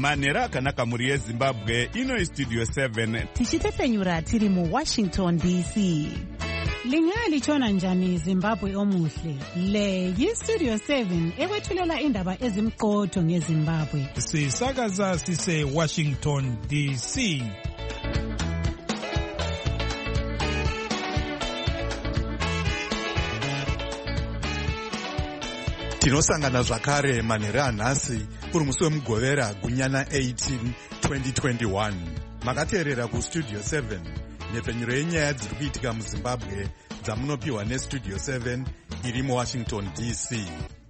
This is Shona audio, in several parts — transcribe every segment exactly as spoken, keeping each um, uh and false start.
manhero akanaka mhuri yezimbabwe. Ino istudio seven tichitefenyura tiri muwashington D C. Lingalitshona njani Zimbabwe omuhle? Le yistudio seven ekwethulela indaba ezimqotho ngeZimbabwe. Sisakaza sise Washington D C. Tinosangana zvakare manhero anhasi uri musi wemugovera gunyana eighteen twenty twenty-one. Makateerera kustudio seven nhepfenyuro yenyaya dziri kuitika muzimbabwe dzamunopiwa nestudio seven iri muwashington D C.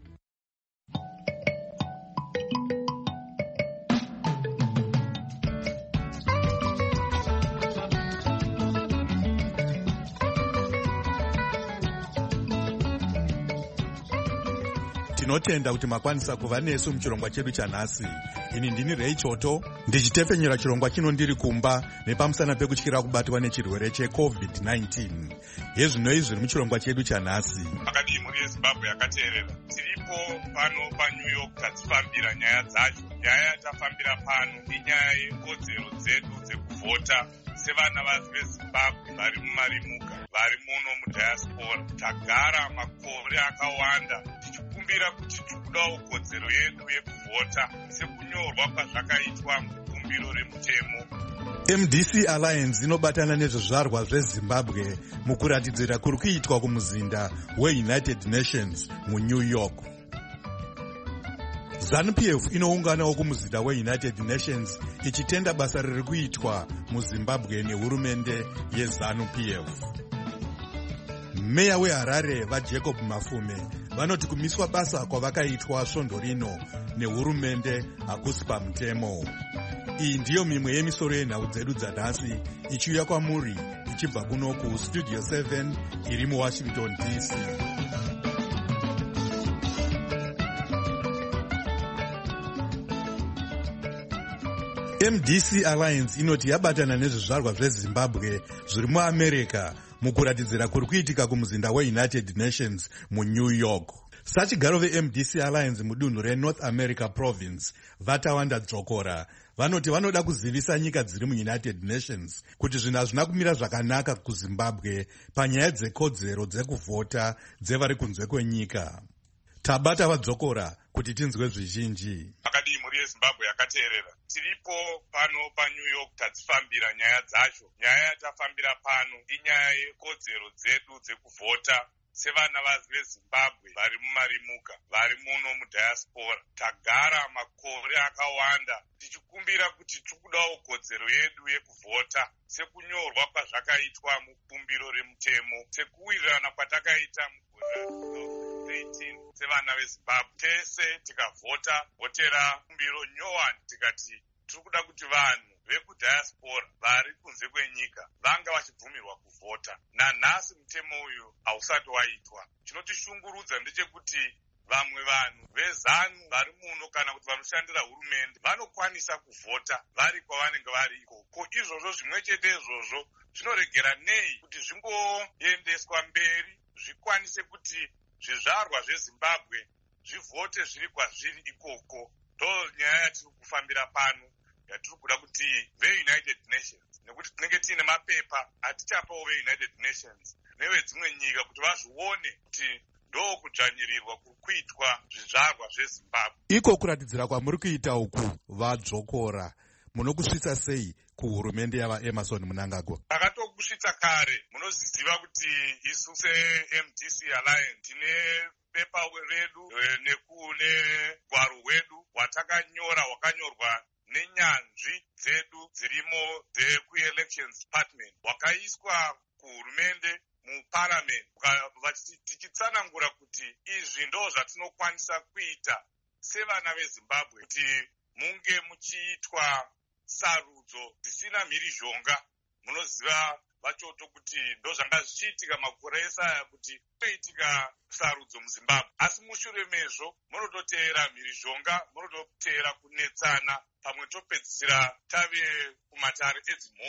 Tinotenda kuti makwanisa kuva nesu muchirongwa chedu chanhasi. Ini ndini Ray Choto ndichitefenyera chirongwa chino ndiri kumba nepamusana pekutyira kubatwa nechirwere checovid nineteen. Hezvino izvi muchirongwa chedu chanhasi. Akadii mhuri yeZimbabwe yakateerera. Tiripo pano paNew York tadzifambira nyaya dzacho. Nyaya yatafambira pano inyaya yekodzero dzedu dzekuvhota sevana veZimbabwe vari mumarimuka, vari muno mudiaspora. Tagara makore akawanda tichikumbira kuti tikudawo kodzero yedu yekuvhota sekunyorwa kwazvakaitwa mukumbiro remutemo. M D C Alliance inobatana nezvizvarwa zveZimbabwe mukuratidzira kuri kuitwa kumuzinda weUnited Nations muNew York. ZANU-P F inounganawo kumuzinda weUnited Nations ichitenda basa riri kuitwa muZimbabwe nehurumende yeZANU-P F. Meya weHarare vaJacob Mafume vanoti kumiswa basa kwavakaitwa svondo rino nehurumende hakusi pamutemo. Iyi ndiyo mimwe yemisoro yenhau dzedu dzanhasi ichiuya kwamuri ichibva kuno kustudio seven iri muwashington D C. M D C Alliance inoti yabatana nezvizvarwa zveZimbabwe zviri muAmerica mukuratidzira kuri kuitika kumuzinda weUnited Nations muNew York. Sachigaro veM D C Alliance mudunhu reNorth America Province Vatawanda Dzokora vanoti vanoda kuzivisa nyika dziri muUnited Nations kuti zvinhu hazvina kumira zvakanaka kuZimbabwe panyaya dzekodzero dzekuvhota dzevari kunze kwenyika. Tabata vaDzokora kuti tinzwe zvizhinji. Akadii mhuri yeZimbabwe yakateerera. Tiripo pano paNew York tadzifambira nyaya dzacho. Nyaya yatafambira pano inyaya yekodzero dzedu dzekuvhota sevana veZimbabwe vari mumarimuka, vari muno mudiaspora. Tagara makore akawanda tichikumbira kuti tikudawo kodzero yedu yekuvhota sekunyorwa kwazvakaitwa mukumbiro remutemo, sekuwirirana kwatakaita mugore eighteen sevana veZimbabwe. Tese tikavhota vhotera kumbiro nyowani tikati tiri kuda kuti vanhu vekudiaspora vari kunze kwenyika vanga vachibvumirwa kuvhota. Nanhasi mutemo uyu hausati waitwa. Chinotishungurudza ndechekuti vamwe vanhu vezanu vari muno kana kuti vanoshandira hurumende vanokwanisa kuvhota vari kwavanenge vari ikoko. Izvozvo zvimwe chete izvozvo zvinoregera nei kuti zvingoendeswa mberi zvikwanise kuti zvizvarwa zveZimbabwe zvivhote zviri kwazviri ikoko. Ndo nyaya yatiri kufambira pano yatiri kuda kuti veUnited Nations, nekuti tinenge tiine mapepa atichapawo veUnited Nations nevedzimwe nyika kuti vazvione kuti ndo kudzvanyirirwa kuri kuitwa zvizvarwa zveZimbabwe. Iko kuratidzira kwamuri kuita uku vaDzokora munokusvitsa sei kuhurumende yavaEmerson Mnangagwa? Takatokusvitsa kare. Munoziva kuti isu seM D C Alliance tine pepa redu nekune gwaro hwedu hwatakanyora hwakanyorwa nenyanzvi dzedu dzirimo dzekuelections department hwakaiswa kuhurumende muparliament tichitsanangura kuti izvi ndo zvatinokwanisa kuita sevana veZimbabwe kuti munge muchiitwa sarudzo dzisina mhirizhonga. Munoziva vachoto kuti ndo zvanga zvichiitika makore ese aya kuti kuitika sarudzo muZimbabwe, asi mushure mezvo munototeera mhirizhonga, munototeera kunetsana, pamwe topedzisira tave kumatare edzimhosva.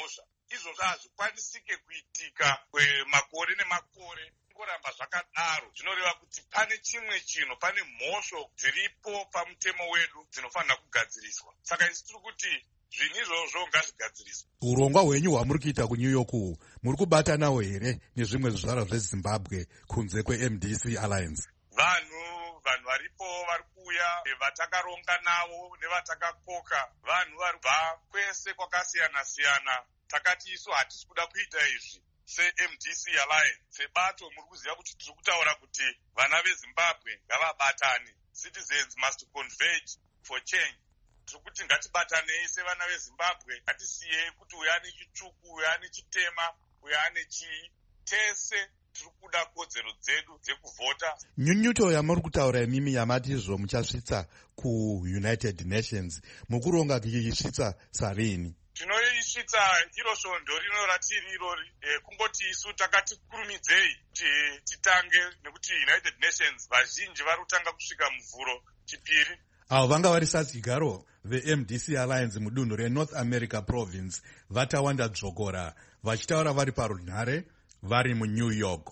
izvozvo hazvikwanisike kuitika kwemakore nemakore. Kuramba zvakadaro zvinoreva kuti pane chimwe chinhu, pane mhosvo dziripo pamutemo wedu dzinofanira kugadziriswa. Saka isi tiri kuti zvinhu izvozvo ngazvigadziriswe. Urongwa hwenyu hwamuri kuita kuNew York uhu muri kubatanawo here nezvimwe zvizvarwa zveZimbabwe kunze kweM D C Alliance? Vanhu vanhu varipo vari kuuya vatakaronga navo nevatakakoka, vanhu vari kubva kwese kwakasiyana siyana. Takati isu hatisi kuda kuita izvi seM D C Alliance, sebato muri kuziva kuti tiri kutaura kuti vana veZimbabwe ngavabatane. Citizens must converge for change. Tiri kuti ngatibatanei sevana veZimbabwe, ngatisiyei kuti uyu ane chitsvuku, uyu ane chitema, uyu ane chii. Tese tiri kuda kodzero dzedu dzekuvhota. Nyunyuto yamuri kutaura imimi yamati izvo muchasvitsa kuUnited Nations, mukuronga kuisvitsa sarini? Tinoisvitsa iro svondo rino ratiri irori, e, kungoti isu takati kurumidzei kuti titange, nekuti United Nations vazhinji vari kutanga kusvika muvhuro chipiri. Avo vanga vari sadzigarwo veM D C Alliance mudunhu reNorth America Province vatawanda dzvokora vachitaura vari parunhare vari muNew York.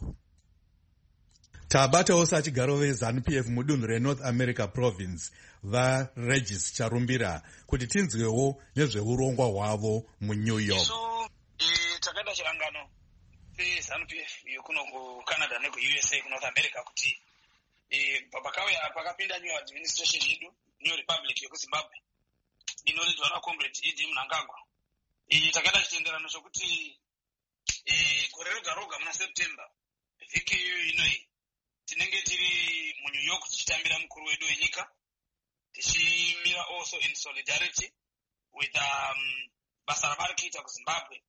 Tabatawo sachigaro veZANU P F mudunhu reNorth America Province vaRegis Charumbira kuti tinzwewo nezveurongwa hwavo muNew York. Isu takada chirangano veZANU P F kuno kuCanada nekuU S A kuNorth America kuti pakauya pakapinda new administration yedu, New Republic yekuZimbabwe inoitwa naComrade Idi Mnangagwa. Takada chitenderano chokuti gore roga roga muna September vhiki iyo inoi tinenge tiri muNew York tichitambira mukuru wedu wenyika, tichimira also in solidarity with um, basa ravari kuita kuZimbabwe,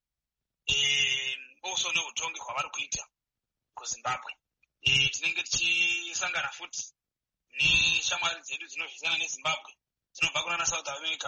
um, also neutongi hwavari kuita kuZimbabwe. E, tinenge tichisangana futi neshamwari dzedu dzinovhizana neZimbabwe dzinobva kunana South America,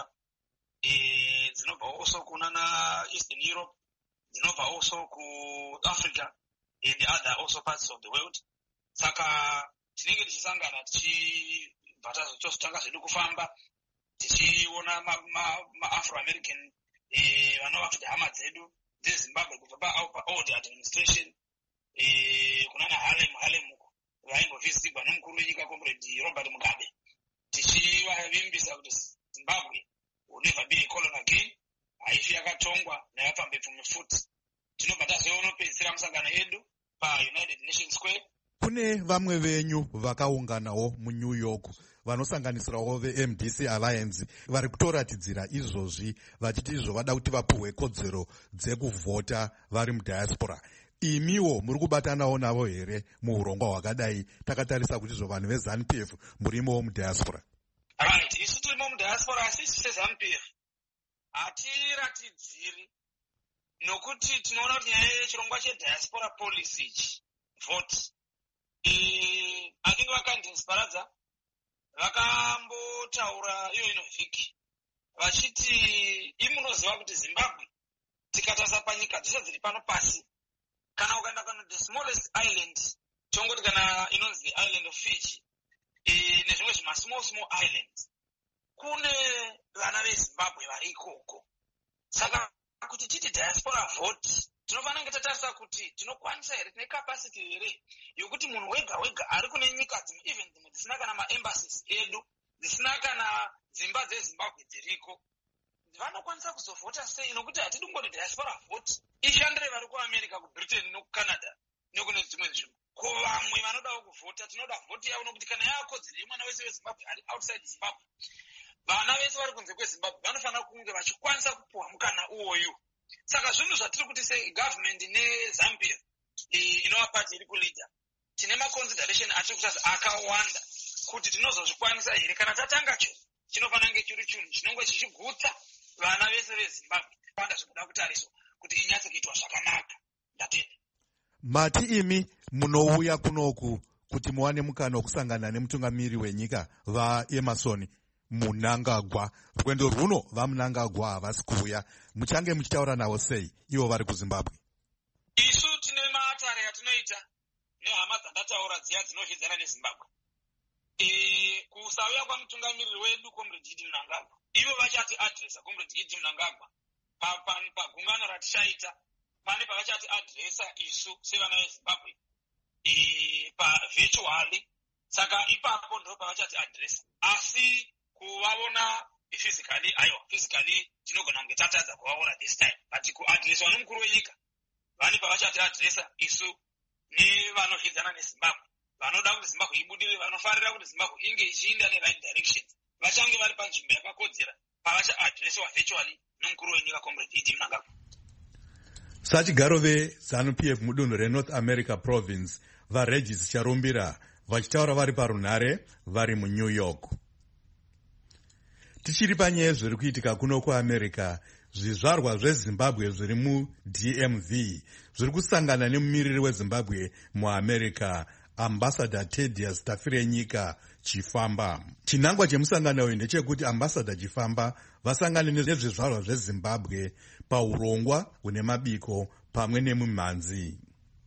e, dzinobva also kunana Eastern Europe, dzinobva also kuAfrica and other also parts of the world. Saka tinenge tichisangana tichibva tozotanga zvedu kufamba tichiona ma-Afro-American e, vanova kuti hama dzedu dzeZimbabwe kubva pa-old administration, Eh, kunana Harlem Harlem vaingovhisigwa nomukuru wenyika Comrade Robert Mugabe, tichivavimbisa kuti Zimbabwe will never be a colony again, haifi yakatongwa nayapambepfume futi. Tinobva tazonopedzisira musangano yedu paUnited Nations Square. Kune vamwe venyu vakaunganawo muNew York vanosanganisirawo veM D C Alliance vari kutoratidzira izvozvi vachiti izvo vada kuti vapuhwe kodzero dzekuvhota vari mudiaspora. Imiwo muri kubatanawo navo here muurongwa hwakadai, takatarisa kuti izvo vanhu veZANU P F murimowo mudiaspora? Right, isu turimo mudiaspora asi isu seZANU P F hatiratidziri, nokuti tinoona kuti nyaya yechirongwa chediaspora policy ichi vote akinge vakandinsiparadza vakambotaura iyo ino vhiki vachiti imunoziva kuti Zimbabwe tikatasa panyika dzese dziri pano pasi, kana ukaenda kana the smallest island chongoti kana inonzi island of Fiji e, nezvimwe zvima small small islands kune vana veZimbabwe vari ikoko. Saka kuti titi diaspora vote tinofanira kunge tatarisa kuti tinokwanisa here, tine capacity here yokuti munhu wega wega ari kune nyika dzimwe even dzimwe dzisina kana maembassies edu, dzisina kana dzimba dzeZimbabwe dziriko, vanokwanisa kuzovhota sei? Nokuti hatidi kungoti diaspora vote ishandire vari kuAmerica, kuBritain nekuCanada nekune dzimwe nzvimbo. Ko vamwe vanodawo kuvhota, tinoda vhoti yavo, nokuti kana yakodzero yemwana wese weZimbabwe ari outside Zimbabwe, vana vese vari kunze kweZimbabwe vanofanira kunge vachikwanisa kupuhwa mukana uwoyu. Saka zvinhu zvatiri kuti segovernment neZANU P F inova pati iri kulida, tine maconsideration atiri kutaza akawanda kuti tinozozvikwanisa here. Kana tatangacho chinofanira kunge chiri chinhu chinenge chichigutsa vana vese veZimbabwe panda zvinoda kutariswa kuti inyatse kuitwa zvakanaka. Ndatenda. Mati imi munouya kunoku kuti muwane mukana wokusangana nemutungamiri wenyika vaEmerson Mnangagwa. Rwendo rwuno vaMnangagwa havasi kuuya, muchange muchitaura navo sei ivo vari kuZimbabwe? Isu tine maatare atinoita nehama dzandataura dziya dzinovhidzana neZimbabwe. E, kusauya kwamutungamiriri wedu Comrade Idi Mnangagwa, ivo vachati adresa Comrade Idi Mnangagwa pagungano ratichaita pane pavachati adresa isu sevana vezimbabwe pavirtually. Saka ipapo ndo pavachati adresa, asi kuvaona physically, aiwa physically tinogona kunge tatadza kuvaona this time, but kuadreswa nomukuru wenyika vane pavachati adresa isu nevanozvidzana nezimbabwe, vanoda kuti zimbabwe ibudire, vanofarira kuti zimbabwe inge ichiinda neриght direction, vachange vari panzvimbo yakakodzera pavachaadreswa virtually nomukuru wenyika Comrade Idi Mnangagwa. Sachigaro veZANU-P F mudunhu reNorth America Province vaRegis Charumbira vachitaura vari parunhare vari muNew York. Tichiri panyaya zviri kuitika kuno kuAmerica, zvizvarwa zveZimbabwe zviri muD M V zviri kusangana nemumiriri weZimbabwe muAmerica, Ambassador Thaddeus Tafirenyika Chifamba. Chinangwa chemusangano uyu ndechekuti Ambassador Chifamba vasangane nezvezvizvarwa zveZimbabwe paurongwa hune mabiko pamwe nemumhanzi.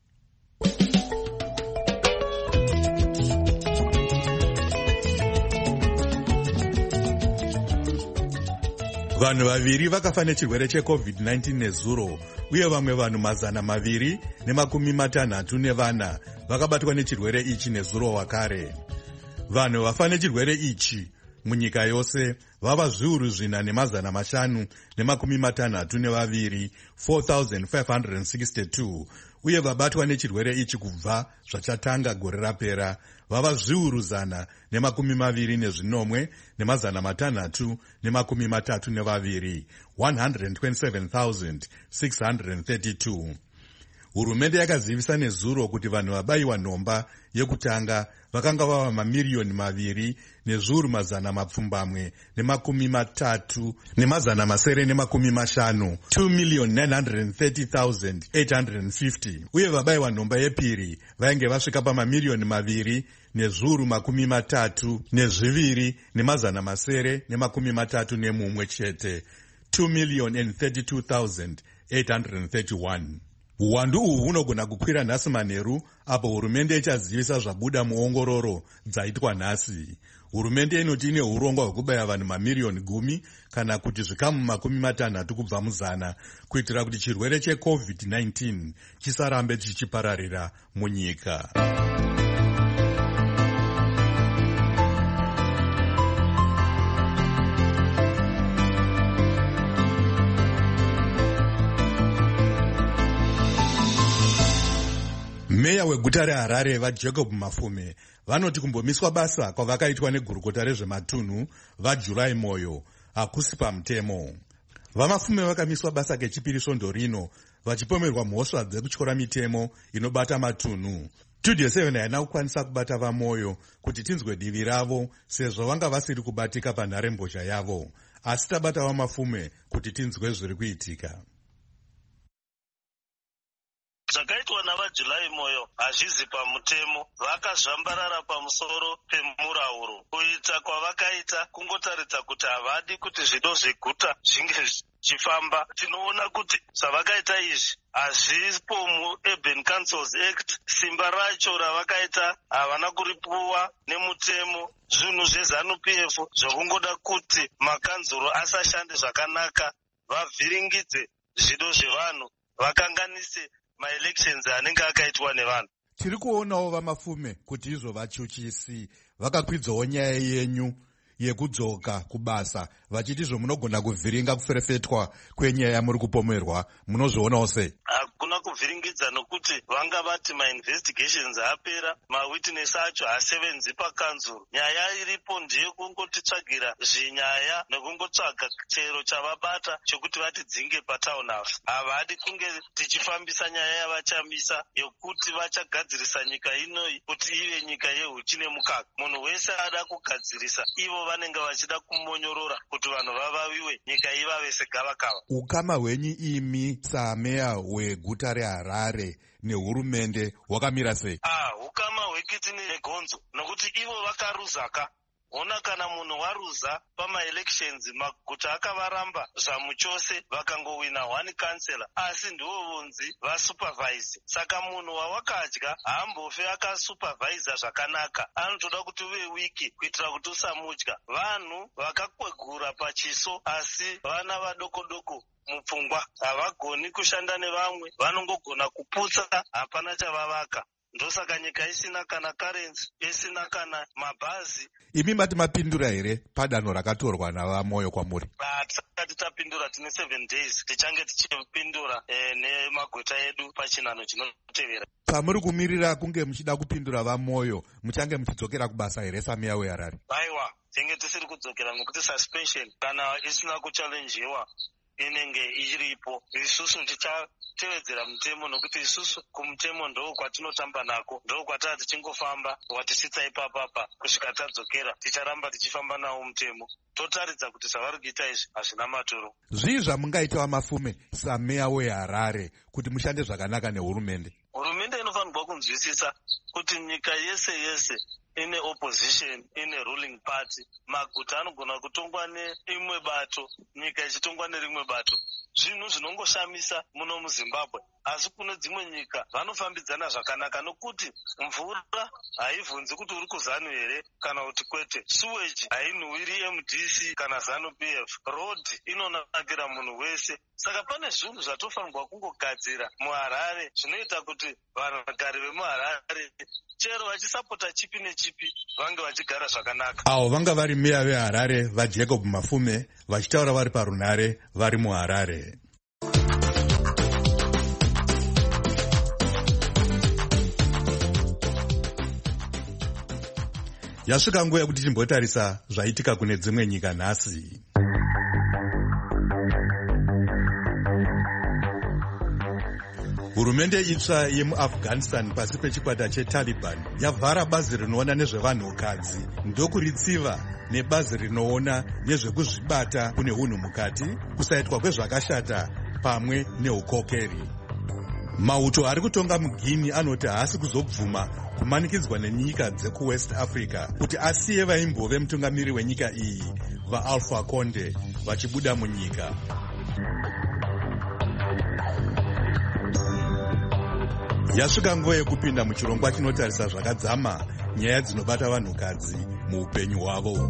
Vanhu vaviri vakafa nechirwere cheCovid nineteen nezuro, uye vamwe vanhu mazana maviri nemakumi matanhatu nevana vakabatwa nechirwere ichi nezuro wakare. Vanhu vafa nechirwere ichi munyika yose vava zviuru zvina nemazana mashanu nemakumi matanhatu nevaviri, four thousand five hundred sixty-two, uye vabatwa nechirwere ichi kubva zvachatanga gore rapera vava zviuru zana nemakumi maviri nezvinomwe nemazana matanhatu nemakumi matatu nevaviri, one hundred twenty-seven thousand six hundred thirty-two. Hurumende yakazivisa nezuro kuti vanhu vabayiwa nhomba yekutanga vakanga vava mamiriyoni maviri nezviuru mazana mapfumbamwe nemakumi matatu nemazana masere nemakumi mashanu, two million nine hundred thirty thousand eight hundred fifty, uye vabayiwa nhomba yepiri vainge vasvika pamamiriyoni maviri nezviuru makumi matatu nezviviri nemazana masere nemakumi matatu nemumwe chete, two million thirty-two thousand eight hundred thirty-one. Uwandu uhu hunogona kukwira nhasi manheru apo hurumende ichazivisa zvabuda muongororo dzaitwa nhasi. Hurumende inoti ine urongwa hwekubaya vanhu mamiriyoni gumi kana kuti zvikamu makumi matanhatu kubva muzana kuitira kuti chirwere cheCovid nineteen chisarambe chichipararira munyika. Meya weguta reHarare vaJacob Mafume vanoti kumbomiswa basa kwavakaitwa negurukota rezvematunhu vaJuly Moyo hakusi pamutemo. VaMafume vakamiswa basa kechipiri svondo rino vachipomerwa mhosva dzekutyora mitemo inobata matunhu. Studio seven haina kukwanisa kubata vaMoyo kuti tinzwe divi ravo sezvo vanga vasiri kubatika panharembozha yavo, asi tabata vaMafume kuti tinzwe zviri kuitika. Zvakaitwa navaJuly Moyo hazvizi pamutemo, vakazvambarara pamusoro pemurauro. Kuita kwavakaita kungotaridza kuti havadi kuti zvido zveguta zvinge zvichifamba. Tinoona kuti zvavakaita izvi hazvipo muUrban Councils Act. Simba racho ravakaita havana kuripuwa nemutemo. Zvinhu zveZANU-P F zvokungoda kuti makanzuro asashande zvakanaka, vavhiringidze zvido zvevanhu, vakanganise ma-elections anenge akaitwa nevanhu. Tiri kuonawo vaMafume kuti izvo vachuchisi vakakwidzawo nyaya yenyu yekudzoka kubasa vachiti izvo munogona kuvhiringa kuferefetwa kwenyaya yamuri kupomerwa. Munozvionawo sei? Hakuna kuvhiringidza nokuti vanga vati ma-investigations apera, ma-witness acho hasevenzi pakanzuro. Nyaya iripo ndiye kungotitsvagira zvinyaya nekungotsvaga chero chavabata chokuti vatidzinge patown house. Havadi kunge tichifambisa nyaya yavachamisa yokuti vachagadzirisa nyika inoi kuti ive nyika yehuchi nemukaka. Munhu wese ada kugadzirisa, ivo vanenge vachida kumonyorora kuti vanhu vavaviwe, nyika ivave segavakava. Ukama hwenyu imi sameya weguta reHarare nehurumende hwakamira sei? Ah, ukama hwekiti negonzo nokuti ivo vakaruzaka. Ona kana munhu waruza pama-elections maguta akavaramba zvamuchose vakangowina one councillor asi ndiwo vonzi vasupervise. Saka munhu wawakadya haambofe akasupervisa zvakanaka, anotoda kuti uve wiki kuitira kuti usamudya. Vanhu vakakwegura pachiso asi vana vadoko-doko mupfungwa havagoni kushanda nevamwe, vanongogona kuputsa, hapana chavavaka. Ndosaka nyika isina kana currency, isina kana mabhazi. Imi mati mapindura here padanho rakatorwa navamoyo kwamuri? Hatisati tapindura, tine seven days tichange tichipindura eh, nemaguta edu pachinhano chinotevera. Pamuri kumirira kunge muchida kupindura vamoyo, muchange muchidzokera kubasa here Samia weHarare? Aiwa, tinge tisiri kudzokera nokuti suspension kana isina kuchallenjiwa inenge ichiripo. Isusu tichatevedzera mutemo nokuti isusu kumutemo ndo kwatinotamba nako, ndo kwataa tichingofamba watisitsa ipapapa kusvika tadzokera. Ticharamba tichifamba nawo mutemo, totaridza kuti zvavari kuita izvi hazvina maturo. Zvii zvamungaitawo mafume Samia weHarare kuti mushande zvakanaka nehurumende? Hurumende inofanirwa kunzwisisa kuti nyika yese yese ine opposition, ine ruling party. Maguta anogona kutongwa neimwe bato, nyika ichitongwa nerimwe bato. Zvinhu zvinongoshamisa muno muZimbabwe, asi kune dzimwe nyika vanofambidzana zvakanaka nokuti mvura haivhunzi kuti uri kuZANU here kana kuti kwete. Sewage hainhuwiri M D C kana ZANU P F. Road inonakira munhu wese. Saka pane zvinhu zvatofanirwa kungogadzira muHarare zvinoita kuti vanhukari vemuHarare chero vachisapota chipi nechipi vange vachigara zvakanaka. Avo vanga vari meya veHarare vaJacob Mafume vachitaura vari parunare vari muHarare. Yasvika nguva yekuti timbotarisa zvaitika kune dzimwe nyika nhasi. Hurumende itsva yemuAfghanistan pasi pechikwata cheTaliban yavhara bazi rinoona nezvevanhukadzi ndokuritsiva nebazi rinoona nezvekuzvibata kune hunhu mukati, kusaitwa kwezvakashata pamwe neukokeri. Mauto ari kutonga muGuinea anoti haasi kuzobvuma kumanikidzwa nenyika dzekuWest Africa kuti asiye vaimbove mutungamiri wenyika iyi vaAlpha Conde vachibuda munyika. Yasvika nguva yekupinda muchirongwa chinotarisa zvakadzama nyaya dzinobata vanhukadzi muupenyu hwavo.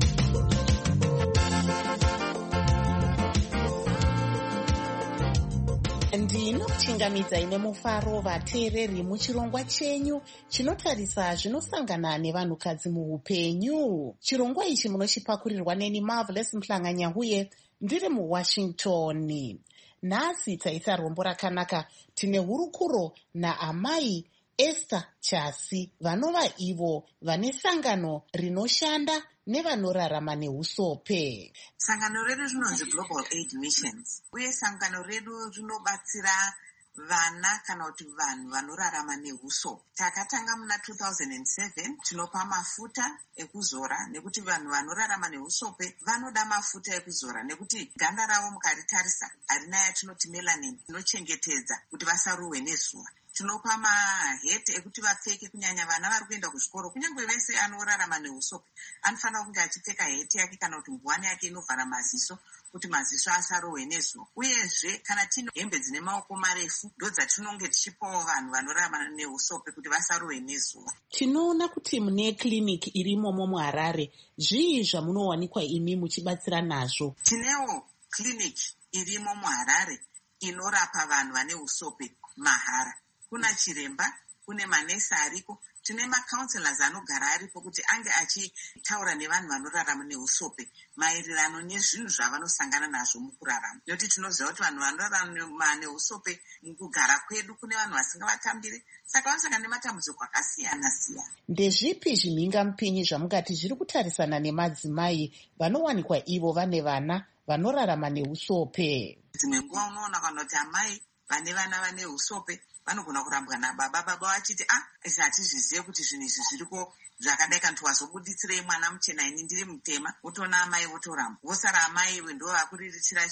ndinokuchingamidzai nemufaro vateereri muchirongwa chenyu chinotarisa zvinosangana nevanhukadzi muupenyu. Chirongwa ichi munochipakurirwa neni Marvelous Mhlanganyahuye ndiri muWashington. Nhasi taita rombo rakanaka, tine hurukuro naamai Esther Chasi vanova ivo vane sangano rinoshanda nevanorarama neusope. Sangano redu rinonzi Global Aid Missions, uye sangano redu rinobatsira vana kana kuti vanhu vanorarama neusope. Takatanga muna two thousand seven, tinopa mafuta ekuzora nekuti vanhu vanorarama neusope vanoda mafuta ekuzora nekuti ganda ravo mukaritarisa harina yatinoti melanin inochengetedza kuti vasaruwe nezuva. Tinopa maheti ekuti vapfeke, kunyanya vana vari kuenda kuzvikoro, kunyange vese anorarama neusope anofanira kunge achipfeka heti yake kana kuti nguwani yake inovhara maziso kuti maziso asarohwe nezuva. Uyezve kana tine hembe dzine maoko marefu ndo dzatinonge tichipawo vanhu vanorarama neusope kuti vasarohwe nezuva. Tinoona kuti mune kiriniki irimomo muHarare, zvii zvamunowanikwa imi muchibatsira nazvo? Tinewo kiriniki irimo muHarare inorapa vanhu vane usope mahara. Kuna chiremba, kune manesi ariko, tine macounselors anogara aripo kuti ange achitaura nevanhu vanorarama neusope maererano nezvinhu zvavanosangana nazvo mukurarama. Nekuti tinoziva kuti vanhu vanorarama neusope mukugara kwedu kune vanhu vasingavatambire, saka vanosangana nematambudziko akasiyana siyana. Ndezvipi zvimhingamupinyi zvamungati zviri kutarisana nemadzimai vanowanikwa ivo vane vana vanorarama neusope? Dzimwe nguva unoona kana kuti amai vane vana vane usope vanogona kurambwa nababa, baba vachiti ah izvi hatizvizive kuti zvinhu izvi zviriko zvakadai, kanti wazobuditsirei mwana muchena ini ndiri mutema, wotoona amai votoramba, vosara amai ndo vakuriritira chi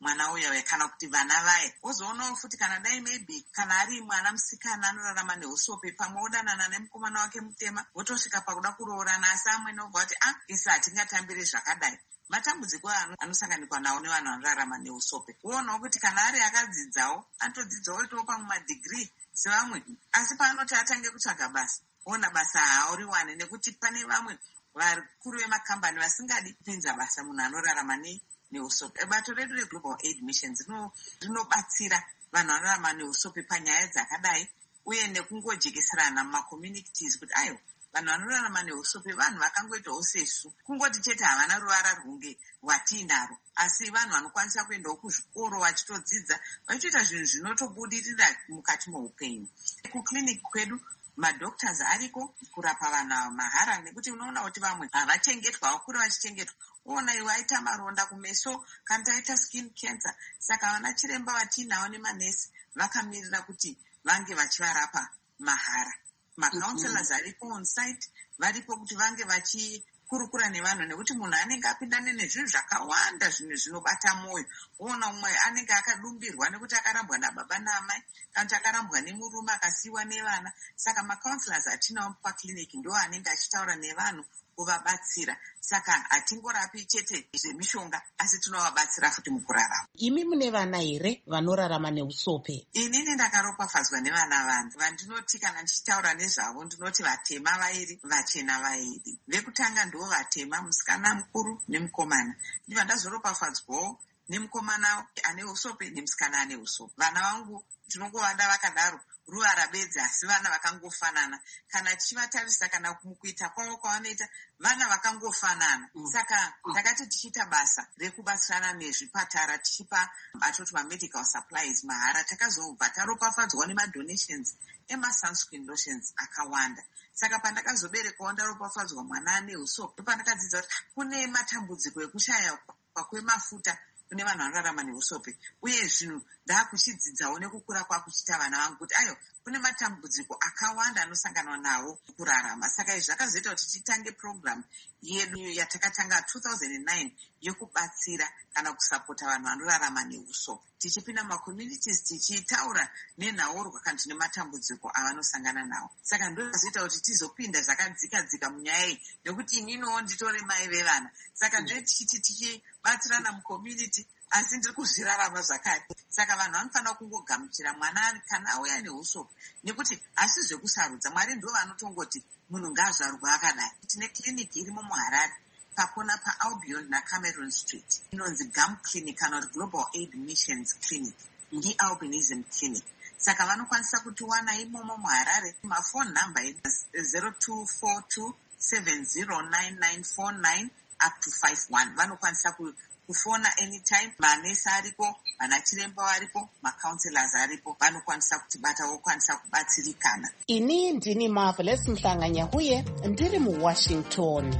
mwana uyo kana kuti vana vaye. Wozoonawo futi kana dai maybe kana ari mwana musikana anorarama neusope pamwe odanana nemukomana wake mutema wotosvika pakuda kuroorana, asi amweni obva kuti ah isi hatingatambiri zvakadai. Matambudziko anosanganikwa nawo nevanhu vanorarama neusope. Uonawo kuti kana ari akadzidzawo anotodzidzawo itowo pamwe madhigiri sevamwe, asi paanoti atange kutsvaga basa ona basa hauriwane, nekuti pane vamwe vakuru vemakambani vasingadi kupinza basa munhu anorarama neusope. Bato redu reGlobal Aid Missions rinobatsira vanhu vanorarama neusope panyaya dzakadai, uye nekungojekeserana mumaCommunities kuti ayo vanhu vanorarama neusope vanhu vakangoitawo sesu, kungoti chete havana ruvara rwunge rwatiinaro, asi vanhu vanokwanisa kuendawo kuzvikoro vachitodzidza, vachitoita zvinhu zvinotobudirira mukati muupenyu. Kuclinic kwedu madoctors ariko kurapa vanhu mahara, nekuti unoona kuti vamwe havachengetwa, vakuru vachichengetwa. Uona iwe aita maronda kumeso kana taita skin cancer, saka vana chiremba vatiinawo nemanesi vakamirira kuti vange vachivarapa mahara. Macounselors aripo on site varipo kuti vange vachikurukura nevanhu, nekuti munhu anenge apindane nezvinhu zvakawanda, zvinhu zvinobata mwoyo. Uona umwe anenge akadumbirwa nekuti akarambwa nababa naamai, kana kuti akarambwa nemurume akasiyiwa nevana. Saka macounselors atinawo paclinic ndo anenge achitaura nevanhu kuvabatsira. Saka hatingorapi chete zvemishonga, asi tinovabatsira futi mukurarama. Imi mune vana here vanorarama neusope? Inini ndakaropafadzwa nevana vanhu. Vandinoti kana ndichitaura nezvavo ndinoti vatema vairi, vachena vairi. Vekutanga ndo vatema, musikana mukuru nemukomana. Ndibva ndazoropafadzwawo nemukomana ane usope nemusikana ane usope. Vana vangu tinongovada vakadaro, ruvara bedzi, asi vana vakangofanana. Kana tichivatarisa kana mukuita kwavo kwavanoita, vana vakangofanana. Mm. Saka takati tichiita basa rekubatsirana nezvipatara tichipa atoti mamedical supplies mahara, takazobva taropafadzwa nemadonations emasunscreen lotions akawanda. Saka pandakazoberekawo ndaropafadzwa mwana ane usope, pandakadzidza kuti kune matambudziko ekushaya kwemafuta kune vanhu vanorarama neusope, uye zvinhu ndaakuchidzidzawo nekukura kwakuchita vana vangu kuti ayo kune matambudziko akawanda anosanganwa nawo kurarama. Saka izvi zvakazoita kuti titange program yedu yatakatanga two thousand nine yokubatsira kana kusapota vanhu vanorarama neusope, tichipinda mumaCommunities tichitaura nenhaurwa kana tine matambudziko avanosangana nawo. Saka ndozoita kuti tizopinda zvakadzika dzika munyaya iyi, nekuti ininowo nditori mai vevana. Saka ndo tichiti tichibatsirana mucommunity, asi ndiri kuzvirarama zvakati. Saka vanhu vanofanira kungogamuchira mwana kana auya neusope, nekuti hasi zvekusarudza. Mwari ndo vanotongoti munhu ngaazvarwa akadai. Tine clinic irimo muHarare pakona paAlbion naCameron Street, inonzi Gum Clinic kana kuti Global Aid Missions Clinic, ndialbinism clinic. Saka vanokwanisa kutiwana imomo muHarare. Mafone number zero two four two seven zero nine nine four nine up to five one. Vanokwanisa ku kufona anytime. Manesi aripo, vana chiremba varipo, macounselors aripo, vanokwanisa kutibata, vokwanisa kubatsirikana. Ini ndini Marvelous Mhlanga-Nyahuye, ndiri muWashington.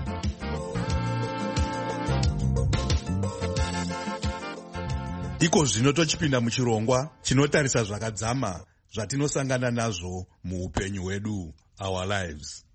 Iko zvino tochipinda muchirongwa chinotarisa zvakadzama zvatinosangana nazvo muupenyu hwedu, our lives.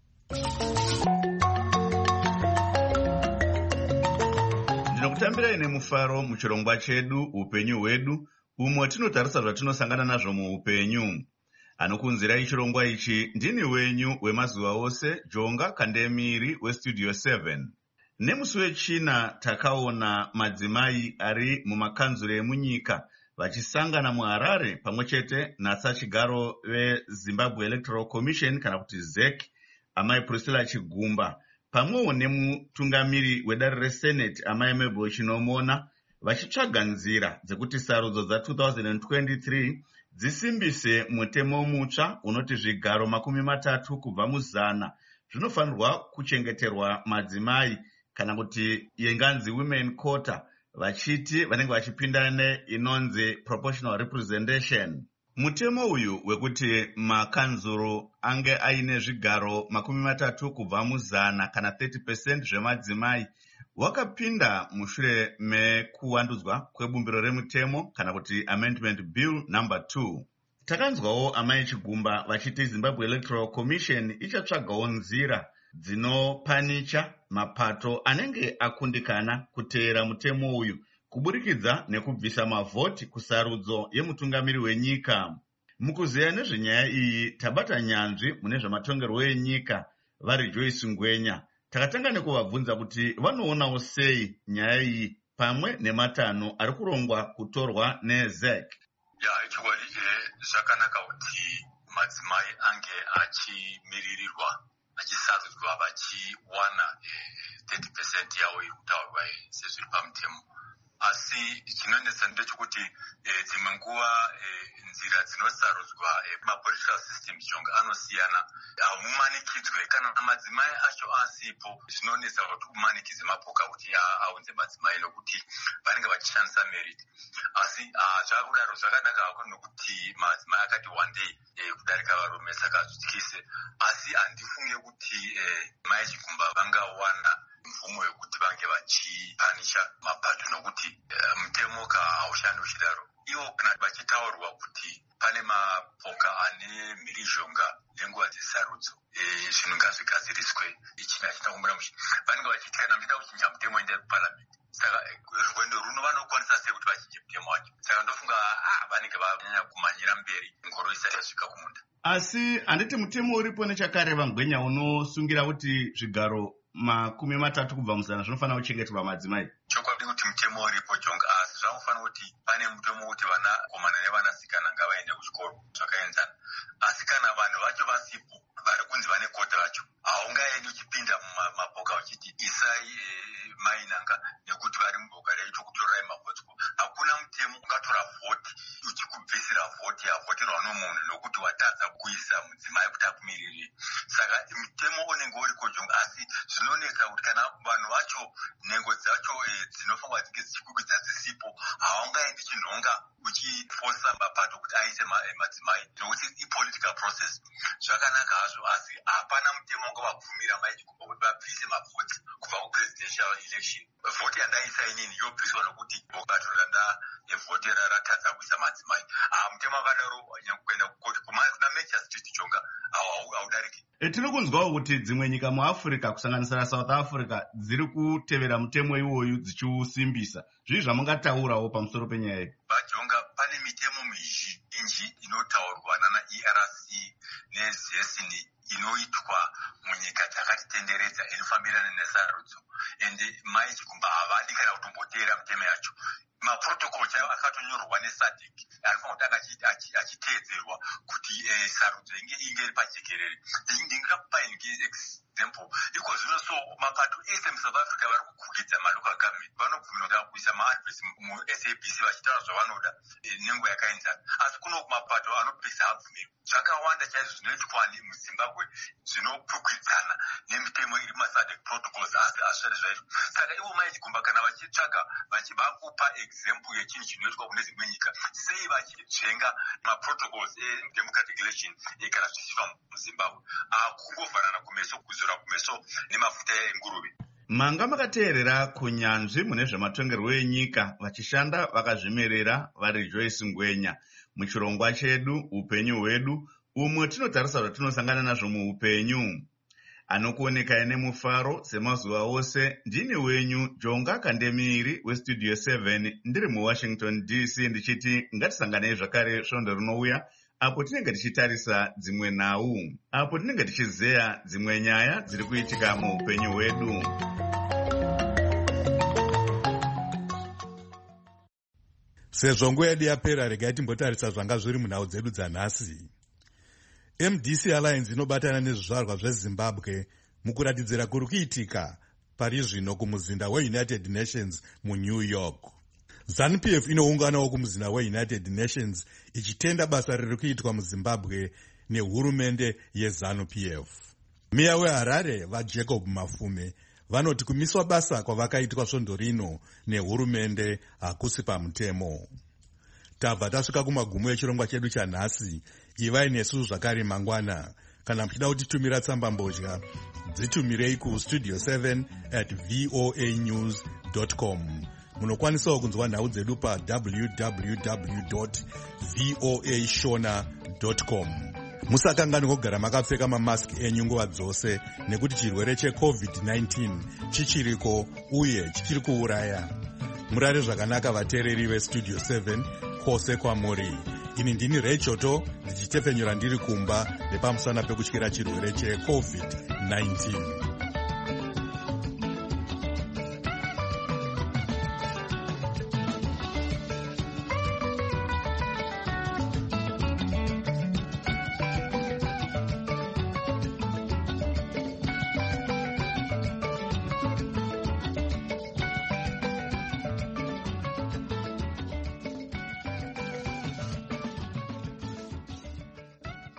Ndinokutambirai nemufaro muchirongwa chedu upenyu hwedu, umwe tinotarisa zvatinosangana nazvo muupenyu. Anokunzirai chirongwa ichi ndini wenyu wemazuva ose, Jonga Kandemiri weStudio seven. Nemusi wechina takaona madzimai ari mumakanzuro emunyika vachisangana muHarare pamwechete natsachigaro veZimbabwe Electoral Commission kana kuti Z E C, amai Priscilla Chigumba, pamwewo nemutungamiri wedare reSenate amai Mabel Chinomona, vachitsvaga nzira dzekuti sarudzo dza two thousand twenty-three dzisimbise mutemo mutsva unoti zvigaro makumi matatu kubva muzana zvinofanirwa kuchengeterwa madzimai, kana kuti yenganzi women quota, vachiti vanenge vachipinda inonzi proportional representation. Mutemo uyu wekuti makanzuro ange aine zvigaro makumi matatu kubva muzana kana thirty percent zvemadzimai wakapinda mushure mekuwandudzwa kwebumbiro remutemo kana kuti amendment bill number two. Takanzwawo amai Chigumba vachiti Zimbabwe Electoral Commission ichatsvagawo nzira dzinopanicha mapato anenge akundikana kuteera mutemo uyu kuburikidza nekubvisa mavhoti kusarudzo yemutungamiri wenyika. Mukuzeya nezvenyaya iyi tabata nyanzvi mune zvematongerwo enyika vari Joyce Ngwenya. Takatanga nekuvabvunza kuti vanoonawo sei nyaya iyi pamwe nematanho ari kurongwa kutorwa neZ E C. Ya, chokwadi zvakanaka kuti madzimai ange achimiririrwa achisarudzwa vachiwana thirty percent yawo iri kutaurwa sezviri pamutemo. Asi chinonetsa ndechekuti dzimwe nguva nzira dzinosarudzwa mapolitical systems chonga anosiyana, hamumanikidzwe. Kana madzimai acho asipo, zvinonetsa kuti umanikidze mapoka kuti aunze madzimai nokuti vanenge vachishandisa merit. Asi zvakudaro zvakanaka hako nokuti madzimai akati one day kudarika varume, saka zvityise. Asi handifunge kuti mai chikumba vangawana mvumo yekuti vange vachipanisha mapato nokuti mutemo ka haushandi uchidaro. Ivo kana vachitaurwa kuti pane mapoka ane mhirizhonga nenguva dzesarudzo, zvinhu ngazvigadziriswe. Ichi nachitakumbura muchi vanenge vachiti kana muchida kuchinja mutemo ende kuparliament, saka rwendo runo vanokwanisa sei kuti vachinje mutemo wacho. Saka ndofunga vanenge vanyanya kumanyira mberi ngoro isati yasvika kumunda. Asi handiti mutemo uripo nechakareva Ngwenya unosungira kuti zvigaro makumi matatu kubva muzana zvinofanira kuchengeterwa madzimai. Chokwadi kuti mutemo uripo jonga, asi zvanofanira kuti pane mutemo kuti vana komana nevanasikana ngavaende kuchikoro zvakaenzana. Asi kana vanhu vacho vasipo, vari kunzi vane kota vacho, haungaendi uchipinda mumapoka uchiti isai mainanga nekuti vari muboka reito kutorai mavhoti. Hakuna mutemo ungatora vhoti uchikubvisira vhoti yavhoterwa nomunhu nokuti watadza kuisa mudzimai kuti akumiriri. Saka mutemo unenge uriko jonga, asi zvinonetsa kuti kana vanhu vacho nhengo dzacho dzinofanirwa dzinge dzichikwikwidzwa dzisipo, haungaendi chinhonga uchifosa mapato kuti aise madzimai nokuti ipolitical process. Zvakanaka hazvo, asi hapana mutemo ungavabvumira mai chikumba kuti vabvise mavhoti kubva kupresidential election. Vhoti yandaisa inini yobviswa nokuti boka toranda evhoti ratadza kuisa madzimai. Mutemo wakadaro kuenda kukoti kuna Major Street chonga haudariki. Tiri kunzwawo kuti dzimwe nyika muAfrica kusanganisira South Africa dziri kutevera mutemo iwoyu dzichiusimbisa. Zvizvi zvamungataurawo pamusoro penyaya iyi? Vajonga, pane mitemo mizhinji inotaurwa nana E R C neZ E C N inoitwa munyika dzakatitenderedza inofambirana nesarudzo, ende mai chikumba havadi kana kutomboteera mitemo yacho. Maprotocol chaiwo akatonyorwa neSADC anofanira kuti achiteedzerwa kuti sarudzo inge iri pajekerere. Ndingakupa example. Iko zvino so mapato ese muSouth Africa vari kukukidza malocal government vanobvumirwa kuisa maadvesi muS A B C vachitaura zvavanoda nenguva yakaenzana. Asi kuno mapato anopesa abvumirwa. Zvakawanda chaizvo zvinoitwa muZimbabwe zvinokwikwidzana nemitemo iri muSADC protocols, asi hazvisati zvaizvo. Saka ivo mai chikumba kana vachitsvaga vachivakupa example yechinhu chinoitwa kune dzimwe nyika, sei vachitsvenga maprotocols edemocratic election kana zvichiitwa muZimbabwe. Kungovharana kumeso, kuzora kumeso nemafuta enguruve. Manga makateerera kunyanzvi mune zvematongerwo enyika vachishanda vakazvimerera vari Joyce Ngwenya muchirongwa chedu upenyu hwedu, umwe tinotarisa zvatinosangana nazvo muupenyu. Anokuoneka nemufaro semazuva ose, ndini wenyu Jonga Kandemiri weStudio seven, ndiri muWashington D C, ndichiti ngatisanganei zvakare svondo rinouya apo tinenge tichitarisa dzimwe nhau, apo tinenge tichizeya dzimwe nyaya dziri kuitika muupenyu hwedu. Sezvo nguva yedu yapera, regai timbotarisa zvanga zviri munhau dzedu dzanhasi. M D C Alliance inobatana nezvizvarwa zveZimbabwe mukuratidzira kuri kuitika pari zvino kumuzinda weUnited Nations muNew York. ZANU P F inounganawo kumuzinda weUnited Nations ichitenda basa riri kuitwa muZimbabwe nehurumende yeZANU P F. Meya weHarare vaJacob Mafume vanoti kumiswa basa kwavakaitwa svondo rino nehurumende hakusi pamutemo. Tabva tasvika kumagumo echirongwa chedu chanhasi. Ivai nesu zvakare mangwana. Kana muchida kutitumira tsamba mbozha, dzitumirei kustudio seven at voanews dot com. Munokwanisawo kunzwa nhau dzedu pa w w w dot voa shona dot com. Musakangani kugara makapfeka mamaski enyu nguva dzose nekuti chirwere checovid nineteen chichiriko uye chichiri kuuraya. murare zvakanaka vateereri vestudio seven kwose kwamuri. Ini ndini Rechoto ndichitepfenyura ndiri kumba nepamusana pekutyira chirwere checovid nineteen.